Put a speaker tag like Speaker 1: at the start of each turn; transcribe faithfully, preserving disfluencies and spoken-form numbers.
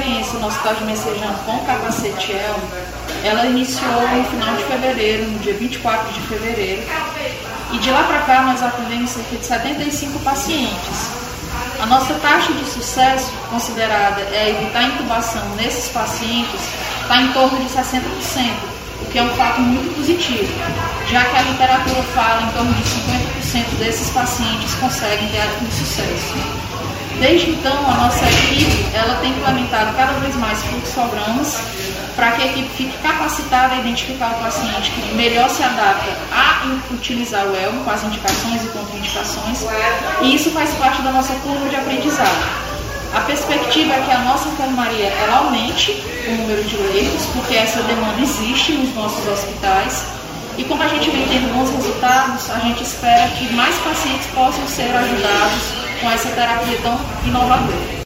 Speaker 1: experiência no Hospital de Messejana com o capacete Elmo, ela iniciou no final de fevereiro, no dia vinte e quatro de fevereiro, e de lá para cá nós atendemos cerca de setenta e cinco pacientes. A nossa taxa de sucesso considerada é evitar a intubação nesses pacientes está em torno de sessenta por cento, o que é um fato muito positivo, já que a literatura fala em torno de cinquenta por cento desses pacientes conseguem ter com sucesso. Desde então, a nossa equipe ela tem implementado cada vez mais fluxogramas para que a equipe fique capacitada a identificar o paciente que melhor se adapta a utilizar o Elmo com as indicações e contraindicações, e isso faz parte da nossa curva de aprendizado. A perspectiva é que a nossa enfermaria ela aumente o número de leitos, porque essa demanda existe nos nossos hospitais, e como a gente vem tendo bons resultados, a gente espera que mais pacientes possam ser ajudados com essa terapia tão inovadora.